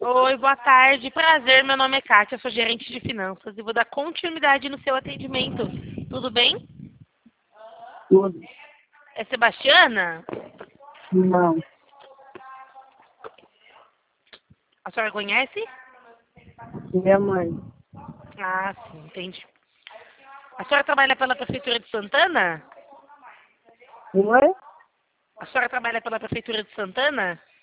Oi, boa tarde. Prazer, meu nome é Kátia, sou gerente de finanças e vou dar continuidade no seu atendimento. Tudo bem? Tudo. É Sebastiana? Não. A senhora conhece? Minha mãe. Ah, sim, entendi. A senhora trabalha pela Prefeitura de Santana? Oi? A senhora trabalha pela Prefeitura de Santana?